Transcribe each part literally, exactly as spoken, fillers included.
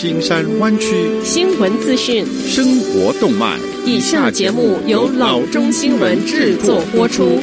金山湾区新闻资讯、 生活动脉。 以下节目由老中新闻制作播出。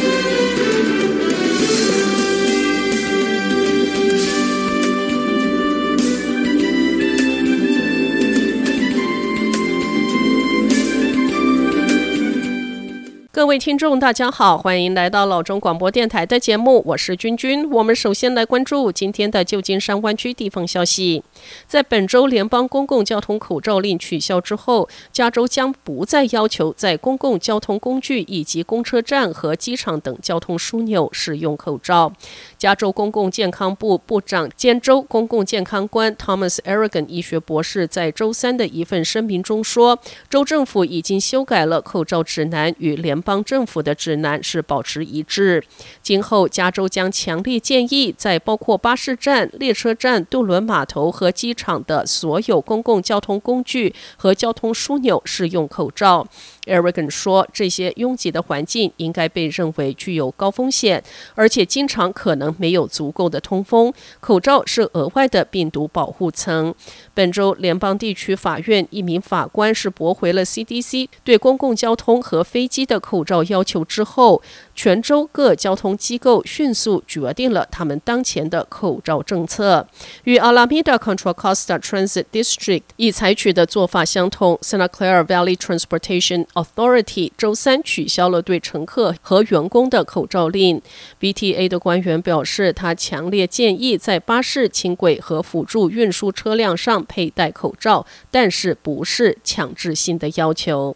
各位听众大家好，欢迎来到老中广播电台的节目，我是君君。我们首先来关注今天的旧金山湾区地方消息。在本周联邦公共交通口罩令取消之后，加州将不再要求在公共交通工具以及公车站和机场等交通枢纽使用口罩。加州公共健康部部长兼州公共健康官 Thomas Aragon 医学博士在周三的一份声明中说，州政府已经修改了口罩指南，与联邦政府的指南是保持一致。今后加州将强烈建议在包括巴士站、列车站、渡轮码头和机场的所有公共交通工具和交通枢纽使用口罩。Aragon 说，这些拥挤的环境应该被认为具有高风险，而且经常可能没有足够的通风。口罩是额外的病毒保护层。本周联邦地区法院一名法官是驳回了 C D C 对公共交通和飞机的口罩要求之后，全州各交通机构迅速决定了他们当前的口罩政策。与 Alameda Contra Costa Transit District 已采取的做法相同， Santa Clara Valley Transportation Authority 周三取消了对乘客和员工的口罩令。 B T A 的官员表示，他强烈建议在巴士、轻轨和辅助运输车辆上佩戴口罩，但是不是强制性的要求。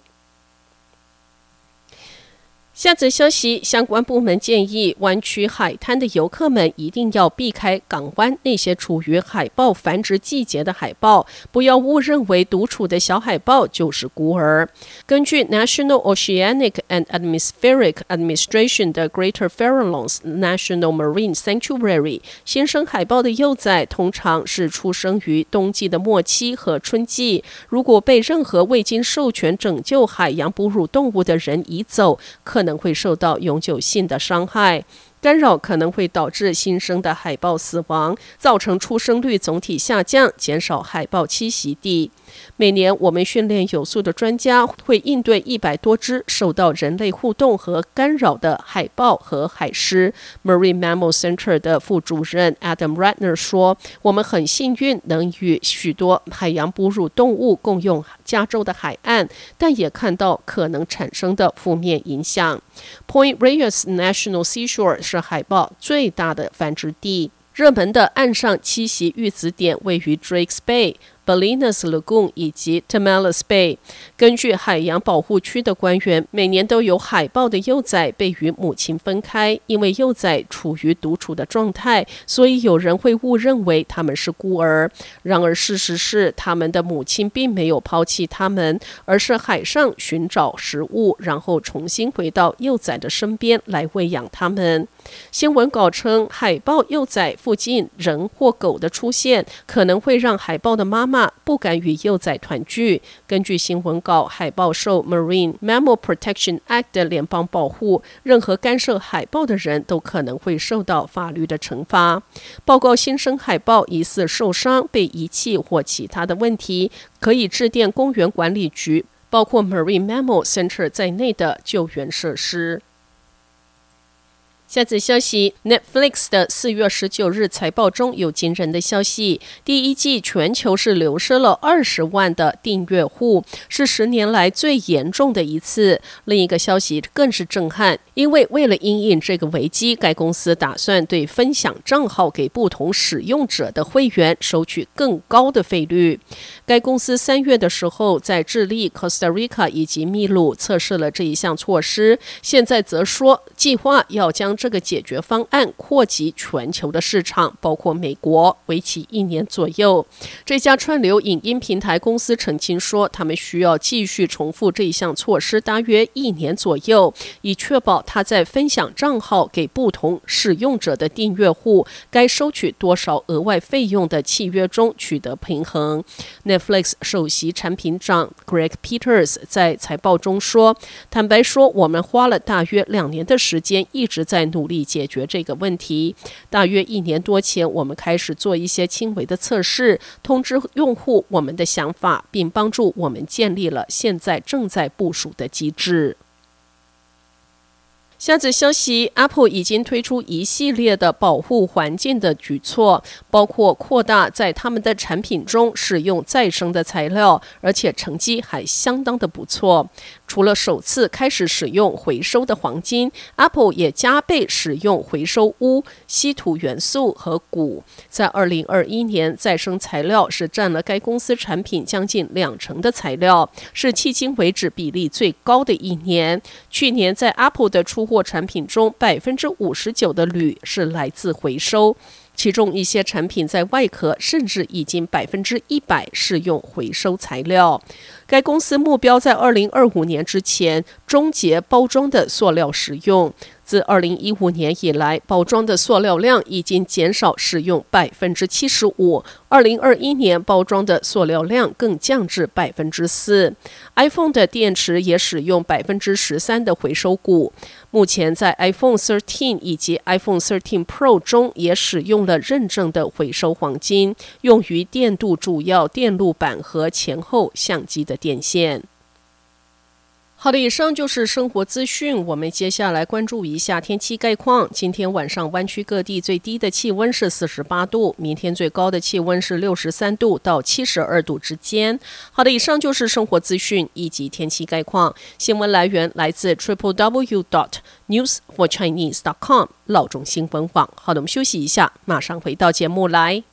下则消息，相关部门建议湾区海滩的游客们一定要避开港湾那些处于海豹繁殖季节的海豹，不要误认为独处的小海豹就是孤儿。根据 National Oceanic and Atmospheric Administration 的 Greater Farallones National Marine Sanctuary， 新生海豹的幼崽通常是出生于冬季的末期和春季，如果被任何未经授权拯救海洋哺乳动物的人移走，可能会受到永久性的伤害。干扰可能会导致新生的海豹死亡，造成出生率总体下降，减少海豹栖息地。每年我们训练有素的专家会应对一百多只受到人类互动和干扰的海豹和海狮。 Marine Mammal Center 的副主任 Adam Ratner 说，我们很幸运能与许多海洋哺乳动物共用加州的海岸，但也看到可能产生的负面影响。 Point Reyes National Seashore 是海豹最大的繁殖地，热门的岸上栖息育子点位于 Drakes Bay、Balinas Lagoon 以及 Tamales Bay。 根据海洋保护区的官员，每年都有海豹的幼崽被与母亲分开，因为幼崽处于独处的状态，所以有人会误认为他们是孤儿。然而事实是，他们的母亲并没有抛弃他们，而是海上寻找食物，然后重新回到幼崽的身边来喂养他们。新闻稿称，海豹幼崽附近人或狗的出现可能会让海豹的妈妈不敢与幼崽团聚。根据新闻稿，海豹受 Marine Mammal Protection Act 的联邦保护，任何干涉海豹的人都可能会受到法律的惩罚。报告新生海豹疑似受伤、被遗弃或其他的问题，可以致电公园管理局，包括 Marine Mammal Center 在内的救援设施。下则消息， Netflix 的四月十九日财报中有惊人的消息，第一季全球是流失了二十万的订阅户，是十年来最严重的一次。另一个消息更是震撼，因为为了因应这个危机，该公司打算对分享账号给不同使用者的会员收取更高的费率。该公司三月的时候在智利、Costa Rica 以及秘鲁测试了这一项措施，现在则说计划要将这个解决方案扩及全球的市场，包括美国，为期一年左右。这家串流影音平台公司澄清说，他们需要继续重复这一项措施大约一年左右，以确保他在分享账号给不同使用者的订阅户该收取多少额外费用的契约中取得平衡。 Netflix 首席产品长 Greg Peters 在财报中说，坦白说，我们花了大约两年的时间一直在努力解决这个问题。大约一年多前，我们开始做一些轻微的测试，通知用户我们的想法，并帮助我们建立了现在正在部署的机制。下则消息 Apple 已经推出一系列的保护环境的举措，包括扩大在他们的产品中使用再生的材料，而且成绩还相当的不错。除了首次开始使用回收的黄金， Apple 也加倍使用回收钨、稀土元素和钴。在二零二一年，再生材料是占了该公司产品将近两成的材料，是迄今为止比例最高的一年。去年在 Apple 的出货产品中，百分之五十九的铝是来自回收，其中一些产品在外壳甚至已经百分之一百是用回收材料。该公司目标在二零二五年之前终结包装的塑料使用。自二零一五年以来，包装的塑料量已经减少使用百分之七十五。二零二一年，包装的塑料量更降至百分之四。iPhone 的电池也使用百分之十三的回收钴。目前在 iPhone 十三以及 iPhone 十三 Pro 中也使用了认证的回收黄金，用于电镀主要电路板和前后相机的电线。好的，以上就是生活资讯。我们接下来关注一下天气概况。今天晚上湾区各地最低的气温是四十八度，明天最高的气温是六十三度到七十二度之间。好的，以上就是生活资讯以及天气概况。新闻来源来自 triple w dot news for chinese dot com 老中新闻网。好的，我们休息一下，马上回到节目来。